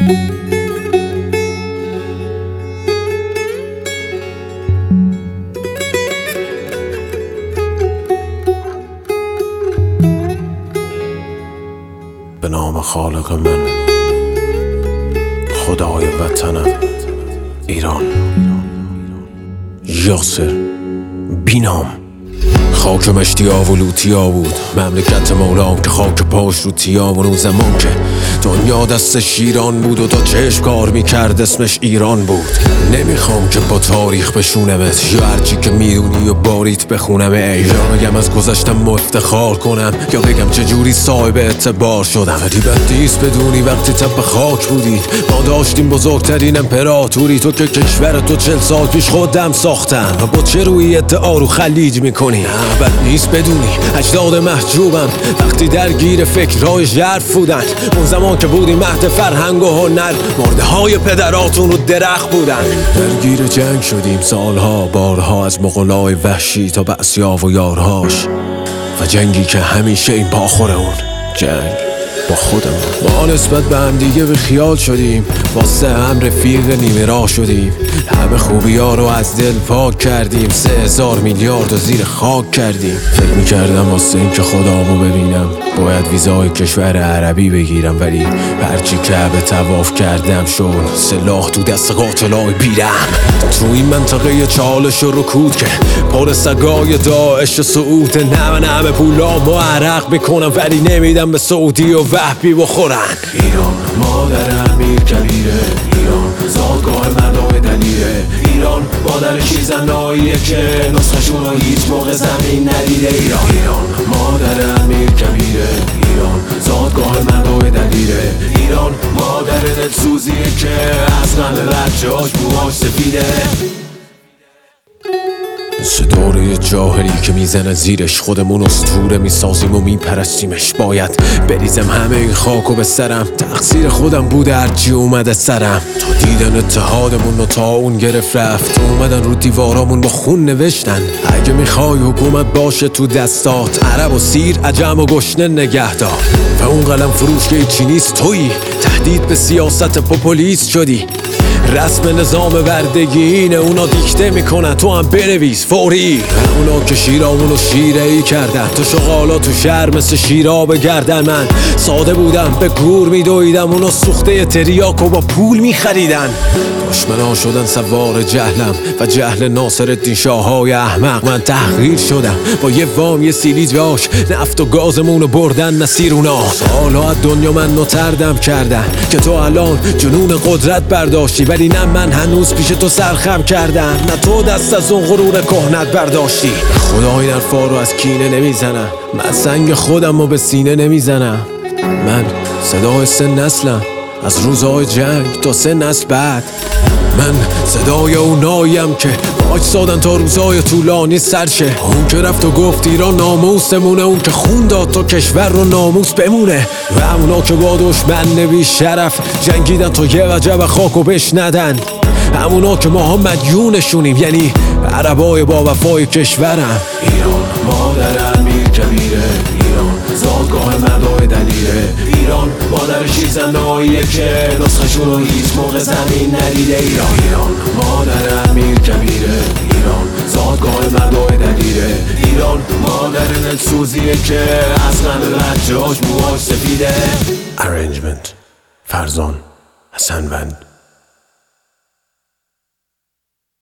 به نام خالق من، خدای وطنم ایران. یاسر بینام. خاک مشتیا و لوتیا بود، مملکت مولام که خاک پاش رو تیام. اون زمان که دنیا دست شیران بود و تا چشم کار میکرد اسمش ایران بود. نمیخوام که با تاریخ بشونمت یا هرچی که میدونی و باریت بخونم. یا بگم از گذشتم افتخار کنم یا بگم چجوری صاحب اعتبار شدم. ولی بد نیست بدونی وقتی تب خاک بودید ما داشتیم بزرگترین امپراتوری. تو که کشور تو 40 سال پیش خودم ساختم و با چه روی ادعا رو خلیج میکنی. بد نیست بدونی اجداد محجوبم وقتی درگیر فکرهای ژرف بودن. اون زمان که بودی مهد فرهنگ و هنر، مرده های پدراتون رو درخت بودن. درگیر جنگ شدیم سالها بارها، از مغولای وحشی تا بعثیا و یارهاش. و جنگی که همیشه این پاخور اون جنگ با خودمون. ما نسبت به هم دیگه به خیال شدیم، واسه هم رفیق نیمه راه شدیم. همه خوبی ها رو از دل پاک کردیم، 3000 میلیارد رو زیر خاک کردیم. فکر میکردم واسه این که خدامو ببینم باید ویزای کشور عربی بگیرم، ولی هرچی کعبه طواف کردم شد سلاح تو دست قاتلای بیرم. تو این منطقه چالش و رکود که پر سگای داعش و سعود، نمه پولام و عرق میکنم ولی نمیدم به سعودی و وحبی بخورن. ایران مادر امیر کبیره، ایران زادگاه مردای دلیره. ایران مادر شیرزناییه که نسخشون رو هیچ موقع زمین ندیده. ایران مادر امیر کبیره، ایران زادگاه مردای دلیره. ایران مادر دلسوزیه که از غم بچه‌هاش موهاش سفیده. صداره جاهلی که میزنه زیرش خودمون اسطوره میسازیم و میپرستیمش. باید بریزم همه این خاکو به سرم، تقصیر خودم بوده هرچی اومده سرم. تا دیدن اتحادمون و تا اون گرفت رفت، اومدن رو دیوارامون با خون نوشتن اگه میخوای حکومت باشه تو دستات، عرب و سیر عجم و گشنه نگه دار. و اون قلم فروش که چی نیست تویی، تهدید به سیاست پوپولیست شدی. رسم نظام بردگی اینه، اونا دیکته میکنن تو هم بنویس فوری. اونا که شیرامونو شیره ای کردن، تو شغالا تو شهر مثل شیرا بگردن. من ساده بودم به گور میدویدم، اونا سوخته تریاکو با پول میخریدن. دشمنا شدن سوار جهلم و جهل ناصرالدین شاههای احمق. من تحقیر شدم با یه وام یه سیلی جاش، نفت و گازمونو بردن مسیر اونا. سالها از دنیا من نوتردم کردن که تو الان جنون قدرت برداشتی، ولی نه من هنوز پیش تو سرخم کردم، نه تو دست از اون غرور کهنت برداشتی. خدا این حرفا رو از کینه نمیزنم، من سنگ خودم رو به سینه نمیزنم. من صدای 3 نسلم، از روزهای جنگ تا 3 نسل بعد. من صدای اوناییم که باج سادن تا روزهای طولانی سرشه. اون که رفت و گفت ایران ناموسمونه، اون که خون داد تا کشور رو ناموس بمونه. و اونا که با دشمن بی شرف جنگیدن تا یه وجب خاکو بشندن. همونا که ما هم مدیونشونیم، یعنی عربای با وفای کشورم. ایران مادر امیر کبیره، ایران زادگاه مردای دلیره. ایران مادر شیرزناییه که نسخشون رو هیچ موقع زمین ندیده. ایران مادر امیر کبیره، ایران زادگاه مردای دلیره. ایران مادر دلسوزیه که از غم بچه‌هاش موهاش سفیده. Arrangement فرزان حسنوند.